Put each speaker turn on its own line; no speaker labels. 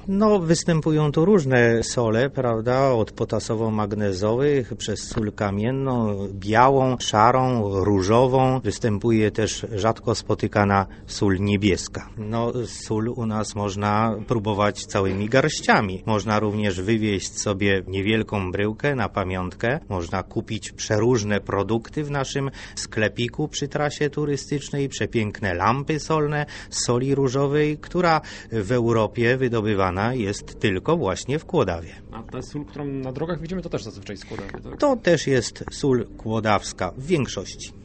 No, występują tu różne sole, prawda, od potasowo-magnezowych przez sól kamienną, białą, szarą, różową. Występuje też rzadko spotykana sól niebieska. No, sól u nas można próbować całymi garściami. Można również wywieźć sobie niewielką bryłkę na pamiątkę. Można kupić przeróżne produkty w naszym sklepiku przy trasie turystycznej, przepiękne lampy solne z soli różowej, która w Europie wydobywana jest tylko właśnie w Kłodawie.
A ta sól, którą na drogach widzimy, to też zazwyczaj z Kłodawy, tak?
To też jest sól kłodawska w większości.